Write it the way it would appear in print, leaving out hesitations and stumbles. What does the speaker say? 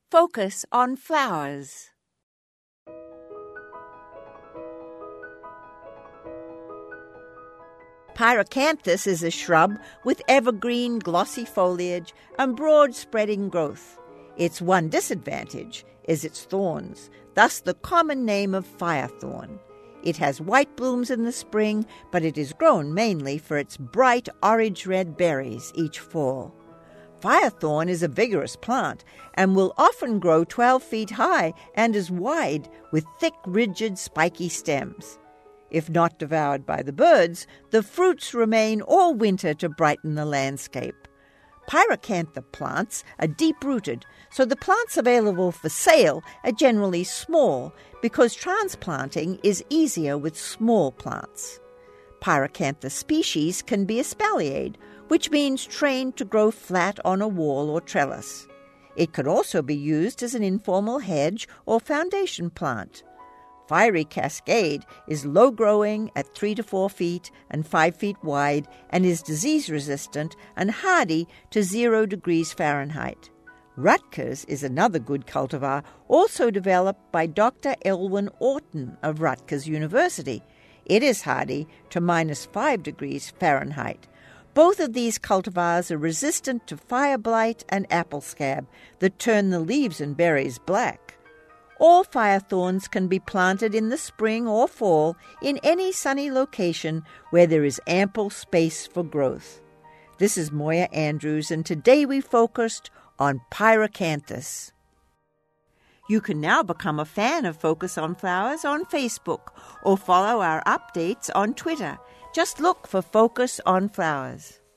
Focus on flowers. Pyracanthus is a shrub with evergreen glossy foliage and broad spreading growth. Its one disadvantage is its thorns, thus the common name of firethorn. It has white blooms in the spring, but it is grown mainly for its bright orange-red berries each fall. Firethorn is a vigorous plant and will often grow 12 feet high and is wide with thick, rigid, spiky stems. If not devoured by the birds, the fruits remain all winter to brighten the landscape. Pyracantha plants are deep-rooted, so the plants available for sale are generally small because transplanting is easier with small plants. Pyracantha species can be espaliered, which means trained to grow flat on a wall or trellis. It can also be used as an informal hedge or foundation plant. Fiery Cascade is low-growing at 3 to 4 feet and 5 feet wide and is disease-resistant and hardy to 0 degrees Fahrenheit. Rutgers is another good cultivar, also developed by Dr. Elwyn Orton of Rutgers University. It is hardy to -5 degrees Fahrenheit. Both of these cultivars are resistant to fire blight and apple scab that turn the leaves and berries black. All firethorns can be planted in the spring or fall in any sunny location where there is ample space for growth. This is Moya Andrews, and today we focused on Pyracanthus. You can now become a fan of Focus on Flowers on Facebook or follow our updates on Twitter. Just look for Focus on Flowers.